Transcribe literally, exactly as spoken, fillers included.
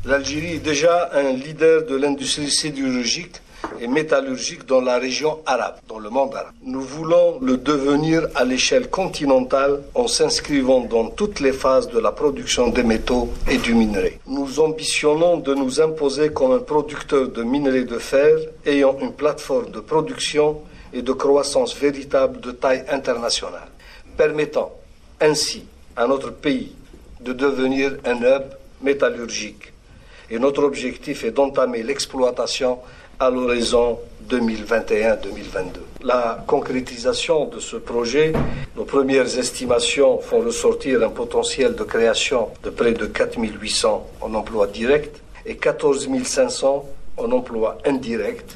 L'Algérie est déjà un leader de l'industrie sidérurgique et métallurgique dans la région arabe, dans le monde arabe. Nous voulons le devenir à l'échelle continentale en s'inscrivant dans toutes les phases de la production des métaux et du minerai. Nous ambitionnons de nous imposer comme un producteur de minerai de fer ayant une plateforme de production et de croissance véritable de taille internationale, permettant ainsi à notre pays de devenir un hub métallurgique. Et notre objectif est d'entamer l'exploitation à l'horizon deux mille vingt et un deux mille vingt-deux. La concrétisation de ce projet, nos premières estimations font ressortir un potentiel de création de près de quatre mille huit cents en emplois directs et quatorze mille cinq cents en emplois indirects,